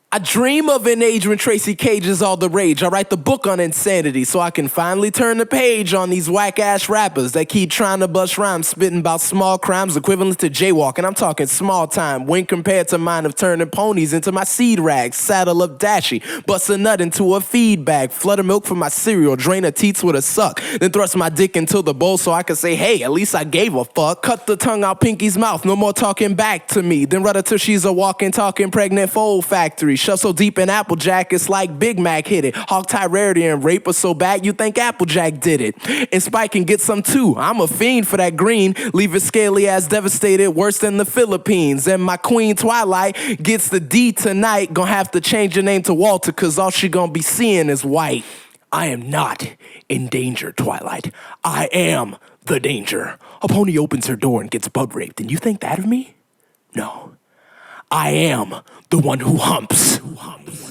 I dream of an age when Tracy Cage is all the rage. I write the book on insanity so I can finally turn the page on these whack-ass rappers that keep trying to bust rhymes, spitting about small crimes equivalent to jaywalking. I'm talking small time when compared to mine of turning ponies into my seed rags, saddle up dashy, bust a nut into a feed bag, flood of milk for my cereal, drain her teats with a suck, then thrust my dick into the bowl so I can say, hey, at least I gave a fuck. Cut the tongue out Pinky's mouth, no more talking back to me, then run her till she's a walking, talking pregnant fold factory. Shove so deep in Applejack, it's like Big Mac hit it. Hog tie rarity and rape was so bad you think Applejack did it. And Spike can get some too. I'm a fiend for that green. Leave it scaly as devastated, worse than the Philippines. And my queen Twilight gets the D tonight. Gonna have to change her name to Walter, cause all she gonna be seeing is white. I am not in danger, Twilight. I am the danger. A pony opens her door and gets butt raped, and you think that of me? No. I am the one who humps.